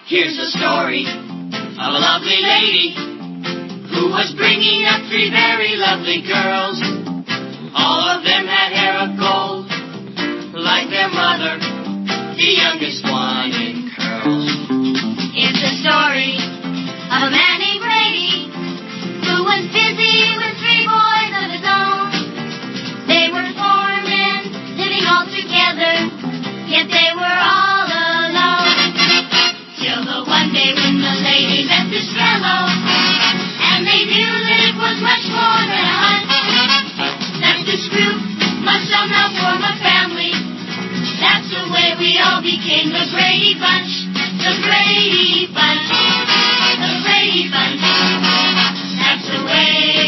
Here's the story of a lovely lady who was bringing up three very lovely girls. All of them had hair of gold, like their mother, the youngest one in curls. It's the story of a man named Brady who was busy with three boys of his own. They were four men living all together, yet they were all alone. Till the one day when the lady met this fellow, and they knew that it was much more than a hunch, that this group must somehow form a family. That's the way we all became the Brady Bunch. The Brady Bunch. The Brady Bunch. That's the way